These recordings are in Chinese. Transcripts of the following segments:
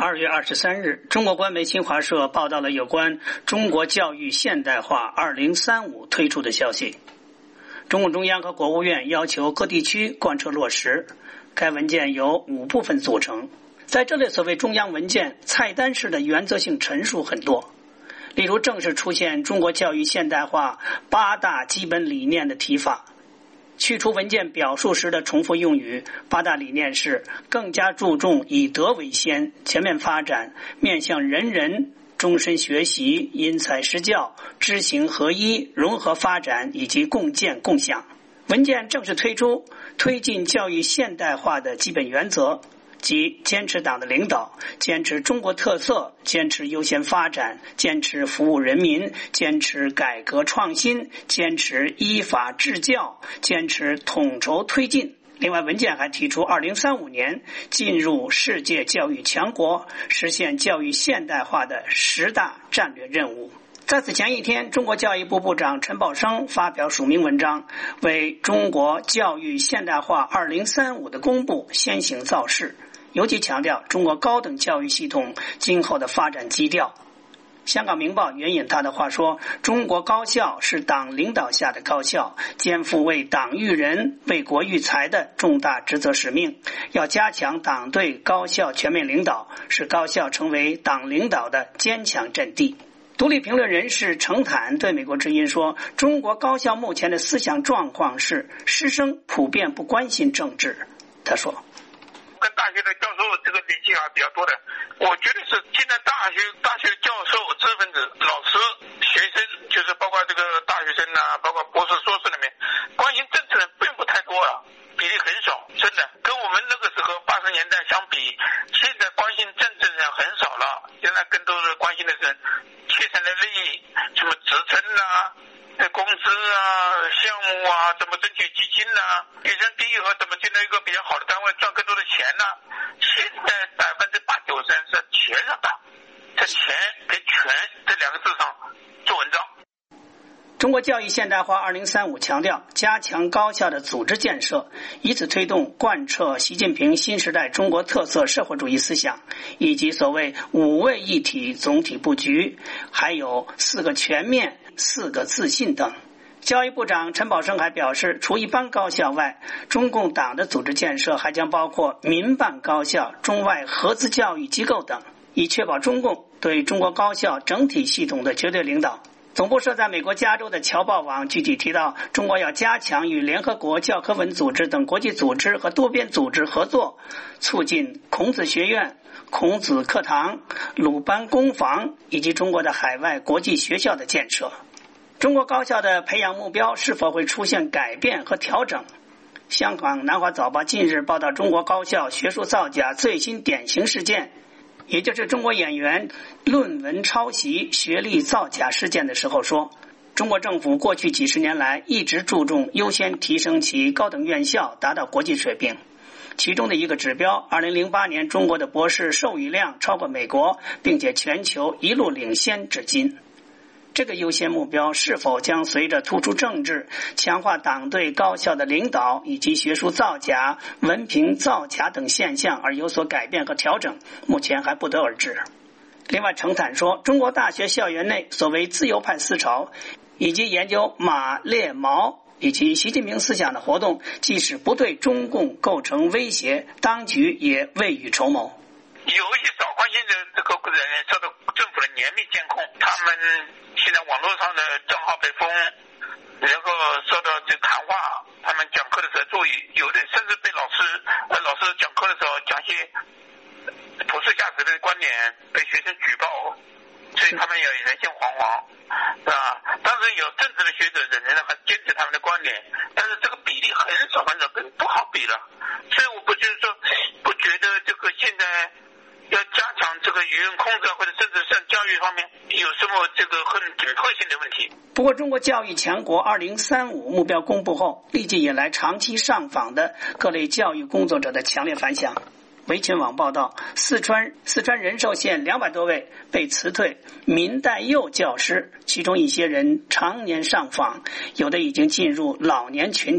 2月23日，中国官媒新华社报道了有关中国教育现代化2035推出的消息。中共中央和国务院要求各地区贯彻落实，该文件由5部分组成。在这类所谓中央文件，菜单式的原则性陈述很多，例如正式出现中国教育现代化8大基本理念的提法，去除文件表述时的重复用语。8大理念是更加注重以德为先、全面发展、面向人人、终身学习、因材施教、知行合一、融合发展以及共建共享。文件正式推出推进教育现代化的基本原则，即坚持党的领导，坚持中国特色，坚持优先发展，坚持服务人民，坚持改革创新，坚持依法治教，坚持统筹推进。另外，文件还提出2035年进入世界教育强国，实现教育现代化的10大战略任务。在此前一天，中国教育部部长陈宝生发表署名文章，为中国教育现代化2035的公布先行造势，尤其强调中国高等教育系统今后的发展基调。香港明报援引他的话说，中国高校是党领导下的高校，肩负为党育人、为国育才的重大职责使命，要加强党对高校全面领导，使高校成为党领导的坚强阵地。独立评论人士程坦对美国之音说，中国高校目前的思想状况是师生普遍不关心政治。他说， 跟大学的教授这个联系还比较多的，我觉得是现在大学教授、知识分子、老师、学生，就是包括这个大学生啊，包括博士、硕士里面，关心政治人并不太多了，比例很少，真的跟我们那个时候80年代相比，现在关心政治人很少了，现在更多是关心的是切身的利益，什么职称啊、工资啊、项目啊，怎么争取基金啊，学生毕业后怎么进到一个比较好的单位赚更多的钱呢？现在80%-90%是钱上的，在钱跟权这2个字上做文章。 中国教育现代化2035强调加强高校的组织建设，以此推动贯彻习近平新时代中国特色社会主义思想，以及所谓5位一体总体布局，还有4个全面、4个自信等。教育部长陈宝生还表示，除一般高校外，中共党的组织建设还将包括民办高校、中外合资教育机构等，以确保中共对中国高校整体系统的绝对领导。总部设在美国加州的侨报网具体提到，中国要加强与联合国教科文组织等国际组织和多边组织合作，促进孔子学院、孔子课堂、鲁班工坊以及中国的海外国际学校的建设。中国高校的培养目标是否会出现改变和调整？香港南华早报近日报道中国高校学术造假最新典型事件，也就是中国演员论文抄袭、学历造假事件的时候说，中国政府过去几十年来一直注重优先提升其高等院校达到国际水平，其中的一个指标，2008年中国的博士授予量超过美国，并且全球一路领先至今。这个优先目标是否将随着突出政治、强化党对高校的领导以及学术造假、文凭造假等现象而有所改变和调整，目前还不得而知。另外，程坦说，中国大学校园内所谓自由派思潮以及研究马列毛以及习近平思想的活动，即使不对中共构成威胁，当局也未雨绸缪。 有一些少关心的这个人受到政府的严密监控，他们现在网络上的账号被封，然后受到这谈话，他们讲课的时候注意，有的甚至被老师讲课的时候讲些普世价值的观点被学生举报，所以他们也人心惶惶，是吧？当时有政治的学者仍然还坚持他们的观点，但是这个比例很少，跟不好比了。所以我不觉得这个现在要加强这个舆论控制或者政治上教育方面有什么这个很紧迫性的问题。 不过，中国教育强国2035目标公布后，立即引来长期上访的各类教育工作者的强烈反响。维群网报道，四川仁寿县200多位被辞退民代幼教师，其中一些人常年上访，有的已经进入老年群体，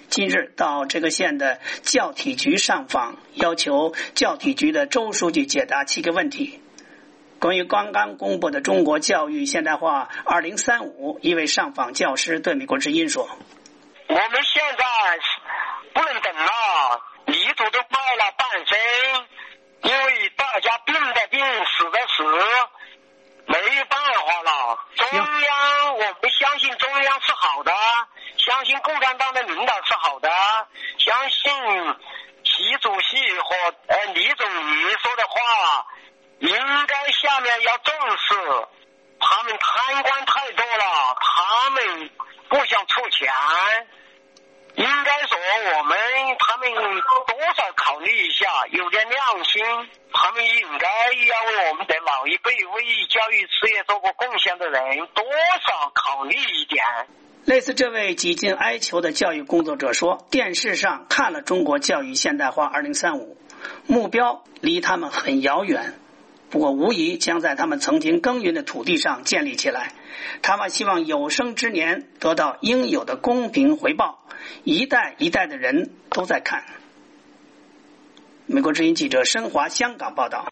今日到这个县的教体局上访，要求教体局的周书记解答7个问题。关于刚刚公布的中国教育现代化2035，一位上访教师对美国之音说： 我们现在不能等了，泥土都卖了半身，因为大家病的病，死的死，没办法了。中央，我们相信中央是好的，相信共产党的领导是好的，相信习主席和李总理说的话，应该下面要重视。他们贪官太多了，他们不想出钱，应该说他们多少考虑一下，有点良心，他们应该要为我们的老一辈为教育事业做过贡献的人多少考虑一点。 类似这位几近哀求的教育工作者说，电视上看了中国教育现代化2035，目标离他们很遥远，不过无疑将在他们曾经耕耘的土地上建立起来。他们希望有生之年得到应有的公平回报，一代一代的人都在看。美国之音记者申华香港报道。